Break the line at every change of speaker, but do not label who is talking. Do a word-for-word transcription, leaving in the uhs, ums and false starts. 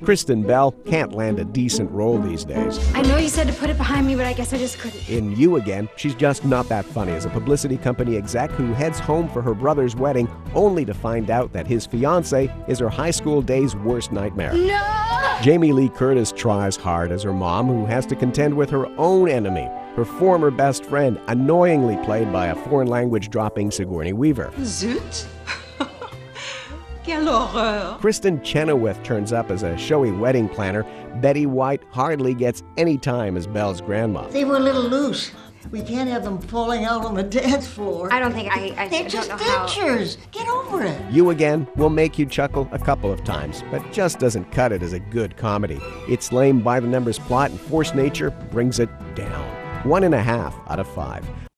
Kristen Bell can't land a decent role these days.
I know you said to put it behind me, but I guess I just couldn't.
In You Again, she's just not that funny as a publicity company exec who heads home for her brother's wedding only to find out that his fiancé is her high school days' worst nightmare.
No!
Jamie Lee Curtis tries hard as her mom, who has to contend with her own enemy, her former best friend, annoyingly played by a foreign language dropping Sigourney Weaver.
Zut! Quelle horreur!
Kristen Chenoweth turns up as a showy wedding planner. Betty White hardly gets any time as Belle's grandma.
They were a little loose. We can't have them falling out on the dance floor.
I don't think I... I
They're
don't
just
know how...
dentures. Get over it.
You Again will make you chuckle a couple of times, but just doesn't cut it as a good comedy. Its lame by-the-numbers plot and forced nature brings it down. One and a half out of five.